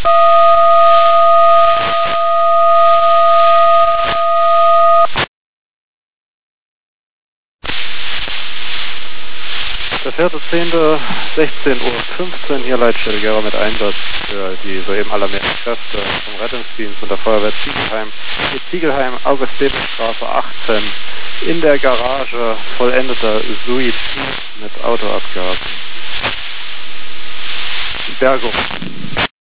Der 4.10., 16:15 Uhr, hier Leitstelle Gera mit Einsatz für die soeben alarmierten Kräfte vom Rettungsdienst und der Feuerwehr Ziegelheim. Die Ziegelheim, August-Debel-Straße 18, in der Garage vollendeter Suizid mit Autoabgasen. Bergung.